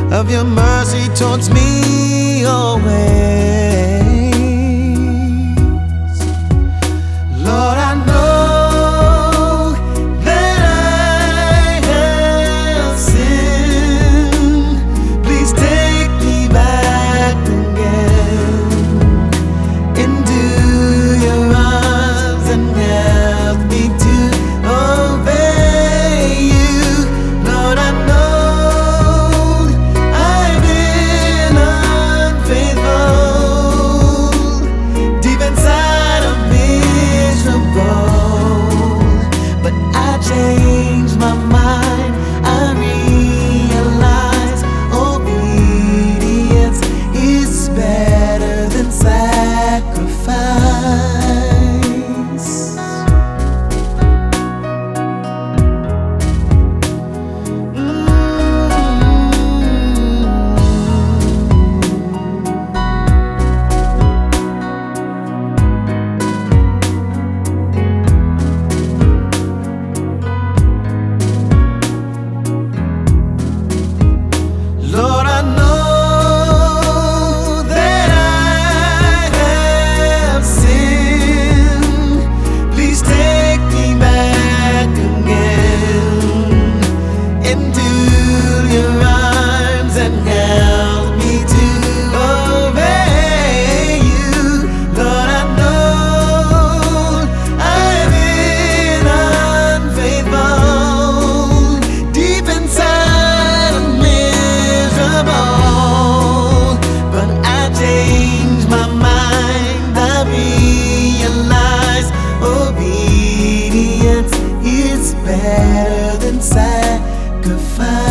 of your mercy towards me always. Lord, I know that I have sinned. Please take me back again into your arms and help me to obey you. Lord, I know I've been unfaithful. Deep inside I'm miserable, but I changed my mind. I realize obedience is better than sacrifice. Lord, I know that I have sinned. Please take me back again into your arms and help me to obey you. Lord, I know I've been unfaithful. Deep inside I'm miserable, but I changed my mind. I realize obedience is better than sacrifice.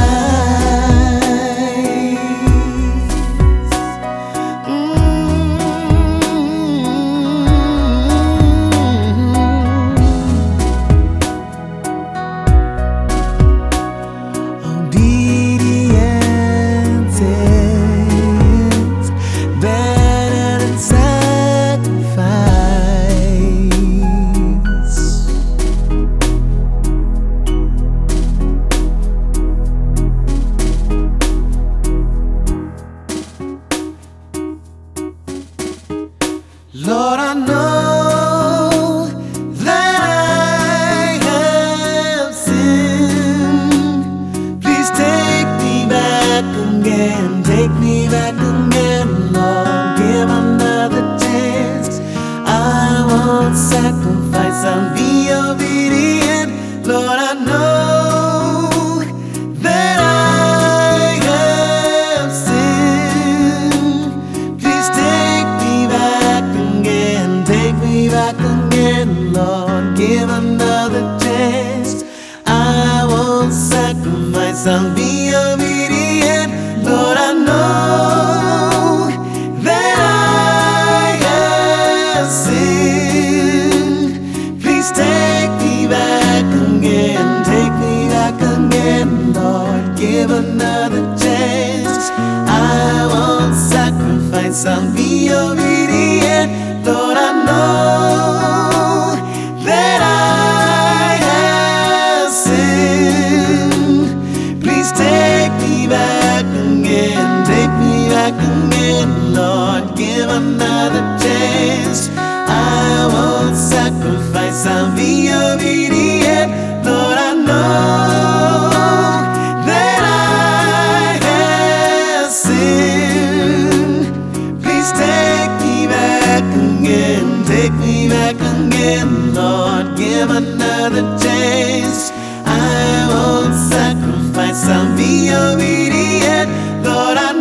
Obedience is better than sacrifice. Lord, I know that I have sinned. Please take me back again, take me back again, Lord. Give another chance. I won't sacrifice, I'll be obedient. Lord, I know that I have sinned. Please take me back again, take me back again, Lord. Give another chance. I won't sacrifice, I'll be obedient. Lord, I know that I have sinned. Please take me back again, take me back again, Lord. Give another chance. I won't sacrifice, I'll be obedient. Lord, I know that I have sinned. Please take me back again, take me back again, Lord. Give another chance. I won't sacrifice, I'll be obedient. Lord, I know that I have sinned. Please take me back again, take me back again, Lord. Give another chance. I won't sacrifice, I'll be obedient. Lord, I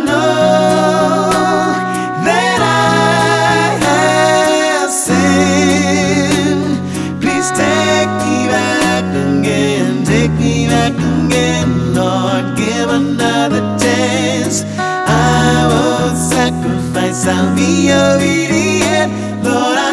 know that I have sinned. Please take me back again, take me back again, Lord. Give another chance. I won't sacrifice, I'll be obedient. Lord, I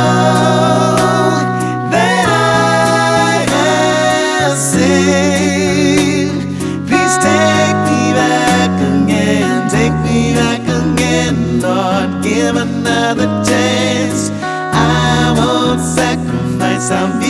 know that I have sinned. Please take me back again, take me back again, Lord. Give another chance. I won't sacrifice, I'll be